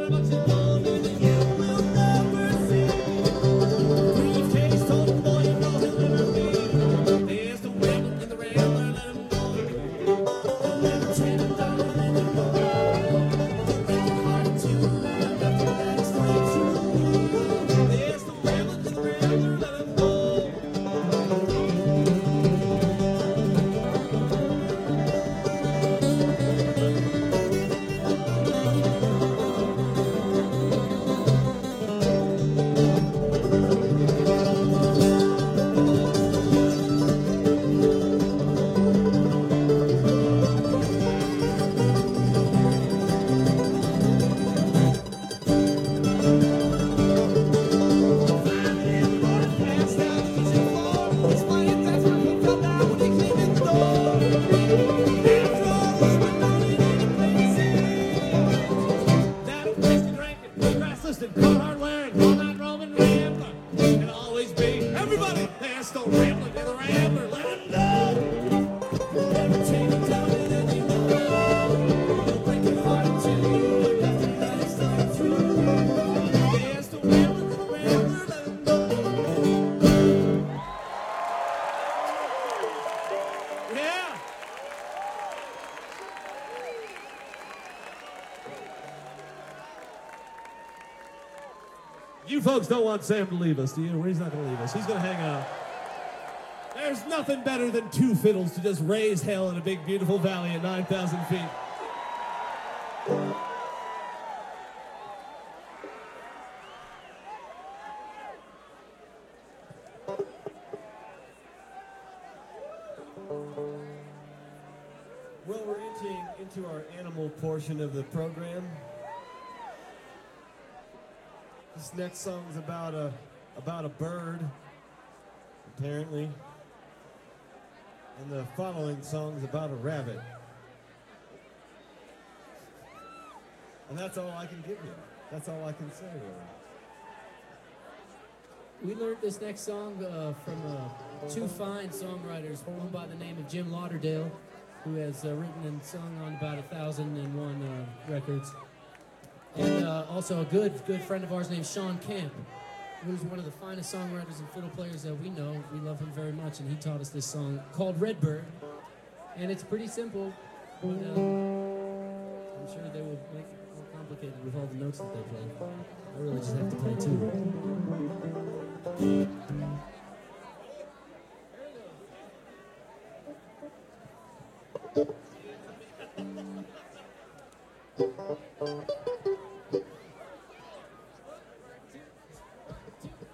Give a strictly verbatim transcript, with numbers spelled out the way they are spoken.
You folks don't want Sam to leave us, do you? He's not going to leave us. He's going to hang out. There's nothing better than two fiddles to just raise hell in a big, beautiful valley at nine thousand feet. Well, we're entering into our animal portion of the program. This next song's about a about a bird, apparently. And the following song's about a rabbit. And that's all I can give you. That's all I can say, really. We learned this next song uh, from uh, two fine songwriters, one by the name of Jim Lauderdale, who has uh, written and sung on about a thousand and one uh, records. And uh, also a good, good friend of ours named Sean Camp, who's one of the finest songwriters and fiddle players that we know. We love him very much, and he taught us this song called Redbird. And it's pretty simple, but uh, I'm sure they will make it more complicated with all the notes that they play. I really just have to play two.